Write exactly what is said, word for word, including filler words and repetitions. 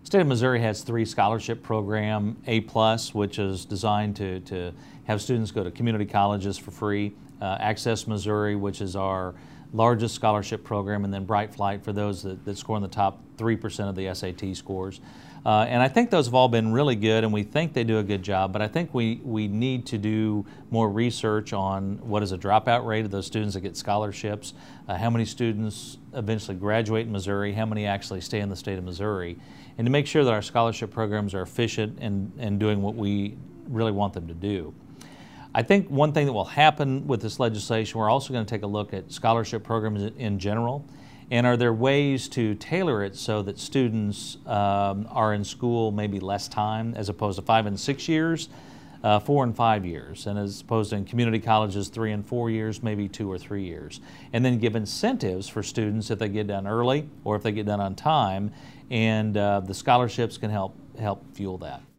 State of Missouri has three scholarship program, A plus, which is designed to, to have students go to community colleges for free, uh, Access Missouri, which is our largest scholarship program, and then Bright Flight for those that, that score in the top three percent of the S A T scores. Uh, and I think those have all been really good, and we think they do a good job, but I think we, we need to do more research on what is a dropout rate of those students that get scholarships, uh, how many students eventually graduate in Missouri, how many actually stay in the state of Missouri, and to make sure that our scholarship programs are efficient and, and doing what we really want them to do. I think one thing that will happen with this legislation, we're also going to take a look at scholarship programs in general, and are there ways to tailor it so that students um, are in school maybe less time, as opposed to five and six years, uh, four and five years, and as opposed to in community colleges three and four years, maybe two or three years. And then give incentives for students if they get done early or if they get done on time, and uh, the scholarships can help, help fuel that.